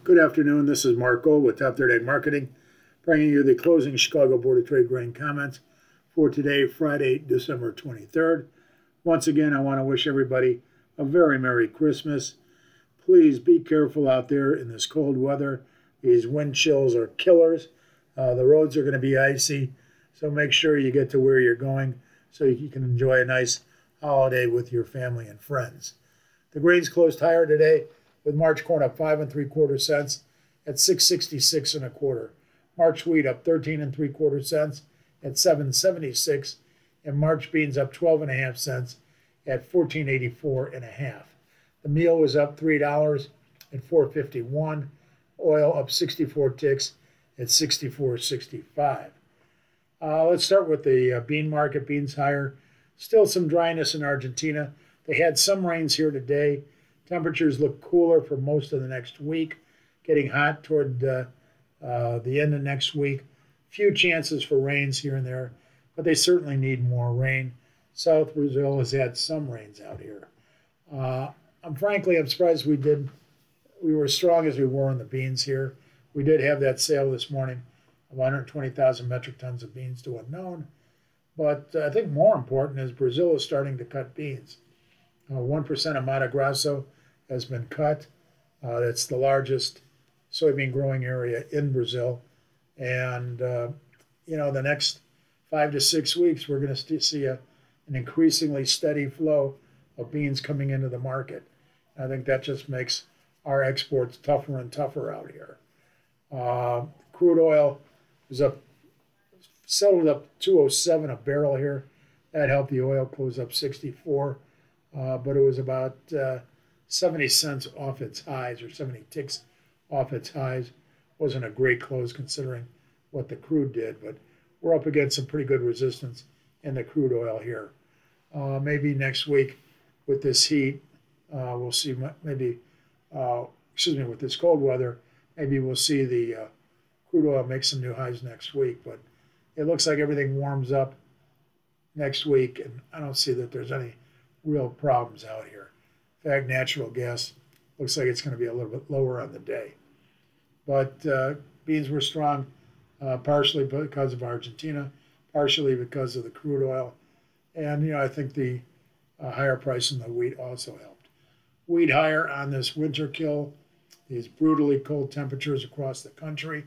Good afternoon. This is Mark Gold with Top Third Ag Marketing, bringing you the closing Chicago Board of Trade grain comments for today, Friday, December 23rd. Once again, I want to wish everybody a very Merry Christmas. Please be careful out there in this cold weather. These wind chills are killers. The roads are going to be icy, so make sure you get to where you're going so you can enjoy a nice holiday with your family and friends. The grains closed higher today, with March corn up 5 3/4 cents at 6.66 1/4. March wheat up 13 3/4 cents at 7.76, and March beans up 12 1/2 cents at 14.84 1/2. The meal was up $3 at 4.51. Oil up 64 ticks at 64.65. Let's start with the bean market. Beans higher. Still some dryness in Argentina. They had some rains here today. Temperatures look cooler for most of the next week, getting hot toward the end of next week. Few chances for rains here and there, but they certainly need more rain. South Brazil has had some rains out here. I'm surprised we were as strong as we were in the beans here. We did have that sale this morning of 120,000 metric tons of beans to unknown. But I think more important is Brazil is starting to cut beans. 1% of Mato Grosso has been cut. That's the largest soybean growing area in Brazil. And, the next 5 to 6 weeks, we're going to see an increasingly steady flow of beans coming into the market. I think that just makes our exports tougher and tougher out here. Crude oil is settled up 207 a barrel here. That helped the oil close up 64. But it was about 70 cents off its highs, or 70 ticks off its highs. Wasn't a great close considering what the crude did, but we're up against some pretty good resistance in the crude oil here. Maybe next week with this heat, we'll see with this cold weather, maybe we'll see the crude oil make some new highs next week, but it looks like everything warms up next week, and I don't see that there's any real problems out here. In fact, natural gas looks like it's going to be a little bit lower on the day. But beans were strong, partially because of Argentina, partially because of the crude oil. And, I think the higher price in the wheat also helped. Wheat higher on this winter kill, these brutally cold temperatures across the country.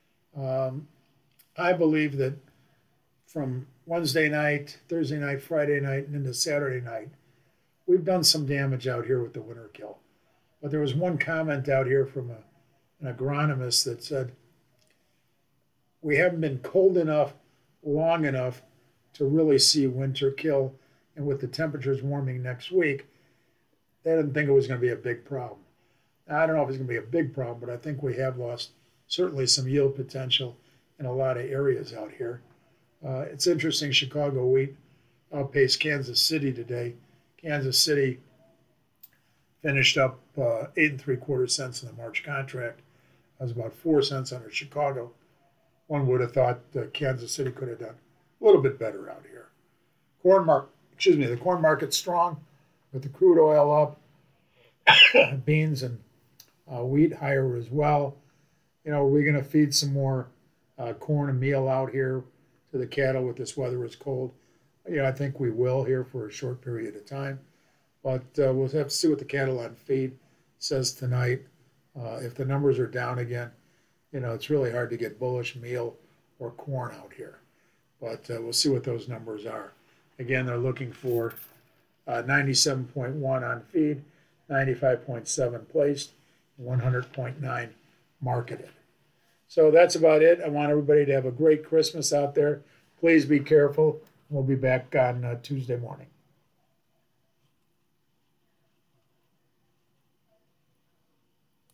I believe that from Wednesday night, Thursday night, Friday night, and into Saturday night, we've done some damage out here with the winter kill. But there was one comment out here from an agronomist that said, we haven't been cold enough, long enough to really see winter kill. And with the temperatures warming next week, they didn't think it was going to be a big problem. Now, I don't know if it's going to be a big problem, but I think we have lost certainly some yield potential in a lot of areas out here. It's interesting, Chicago wheat outpaced Kansas City today. Kansas City finished up 8 3/4 cents in the March contract. That was about 4 cents under Chicago. One would have thought Kansas City could have done a little bit better out here. The corn market's strong with the crude oil up, beans and wheat higher as well. Are we going to feed some more corn and meal out here to the cattle with this weather is cold? I think we will here for a short period of time. But we'll have to see what the cattle on feed says tonight. If the numbers are down again, it's really hard to get bullish meal or corn out here. But we'll see what those numbers are. Again, they're looking for 97.1 on feed, 95.7 placed, 100.9 marketed. So that's about it. I want everybody to have a great Christmas out there. Please be careful. We'll be back on Tuesday morning.